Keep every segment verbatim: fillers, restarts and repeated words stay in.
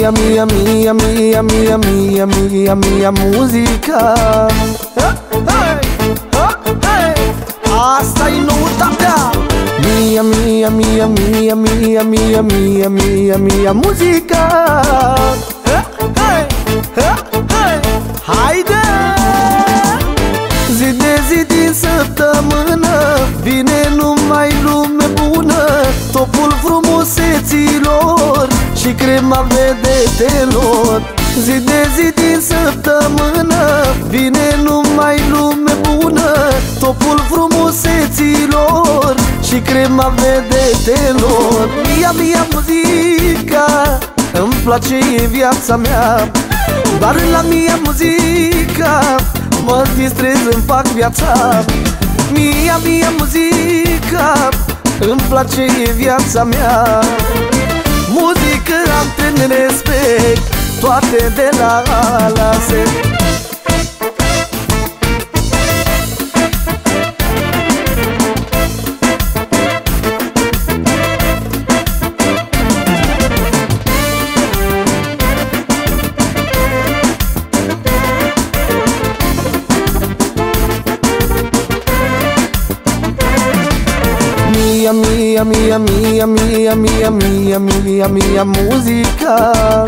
Mia, mia, mia, mia, mia, mia, mia, mia muzica. Asta-i noutatea. Mia, mia, mia, mia, mia, mia, mia, mia, mia muzica. Haide! Zi de zi din săptămână vine numai lume bună, topul frumuseților și crema vedetelor. Zi de zi din săptămână vine numai lume bună, topul frumuseților și crema vedetelor. Mia, mia muzica, îmi place, e viața mea. Doar la mia muzica mă distrez, îmi fac viața. Mia, mia muzica, îmi place, e viața mea. Muzică am ten respect, toate de la A la Z. Mia, mia, mia, mia, mia, mia, mia, mia, mia muzica.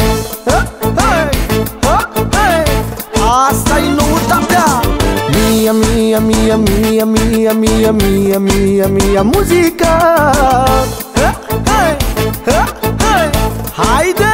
Asta-i noutatea. Mia, mia, mia, mia, mia, mia, mia, mia, mia muzica. Haide!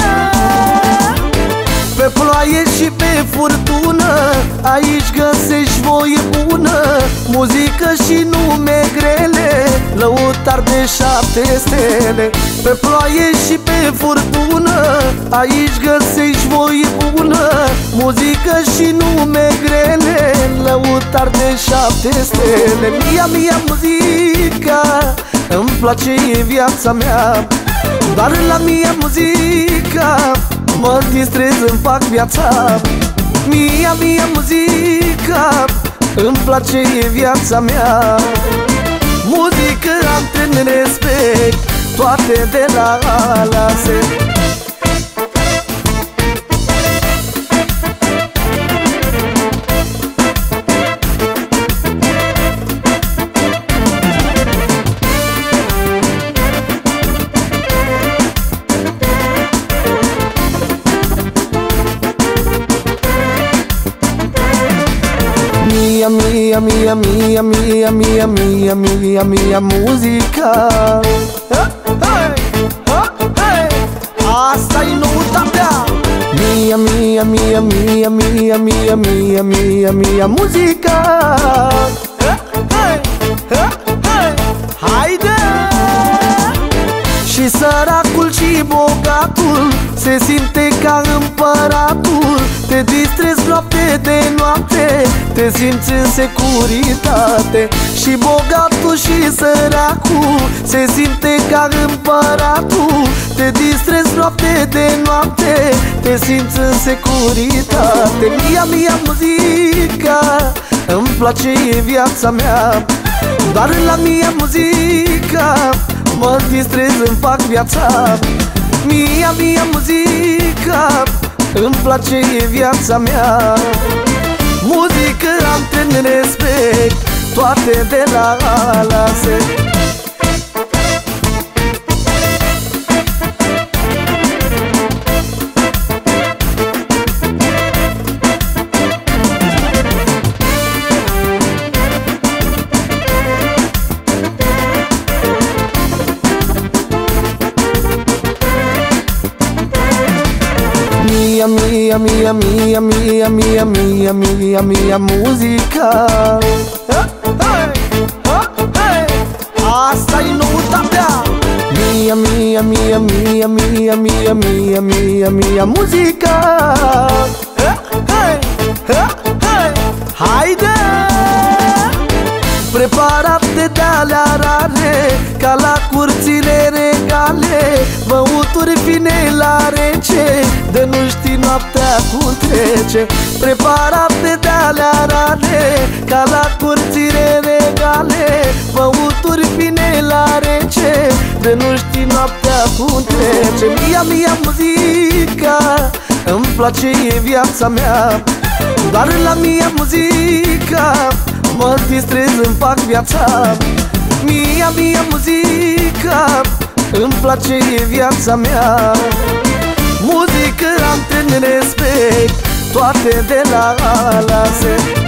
Pe ploaie și pe furtună aici găsești voie bună, muzică și nume grele, lăutar de șapte stele. Pe ploaie și pe furtună aici găsești voie bună, muzică și nume grele, lăutar de șapte stele. Mia, mia muzica, îmi place, e viața mea. Doar la mia muzica mă distrez, îmi fac viața. Mia, mia muzica, îmi place, e viața mea. Muzică am ten respect, toate de la A la Z. Mia, mia, mia, mia, mia, mia, mia, mia, mia muzica. Asta-i noutatea. Mia, mia, mia, mia, mia, mia, mia, mia, mia muzica. Haide! Și săracul și bogatul se simte ca împăratul. Te distrezi noapte de noapte, te simți în securitate. Și bogatul și săracul se simte ca împăratul. Te distrezi noapte de noapte, te simți în securitate. Mia, mia muzica, îmi place, e viața mea. Doar la mia muzica mă distrez, îmi fac viața. Mia, mia muzica, îmi place, e viața mea. Muzică am ten respect, toate de la A la Z. Mia, mia, mia, mia, mia, mia, mia, mia, mia muzica. Asta-i noutatea. Mia, mia, mia, mia, mia, mia, mia, mia, mia muzica. Haide! Preparate de-alea rare, ca la curțile regale, băuturi fine la rece, de nu știi noaptea cum trece. Preparate de-alea rare, ca la curțile regale, băuturi fine la rece, de nu știi noaptea cum trece. Mia, mia muzica. muzica, îmi place, e viața mea. Doar la mia muzica mă distrez, îmi fac viața. Mia, mia muzica, îmi place, e viața mea. Muzică, antren, respect, toate de la A la Z.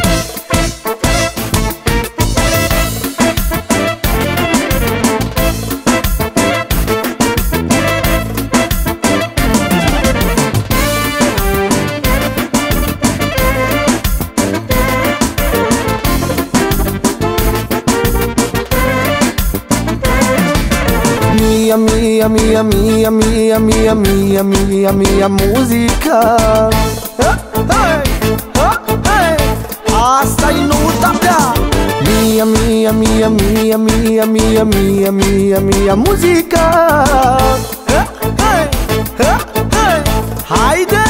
Mia, mia, mia, mia, mia, mia, mia, mia, mia muzica. Hey, hey, asta-i nota mea. Mia, mia, mia, mia, mia, mia, mia, mia, mia muzica. Hey, hey, hey, haide!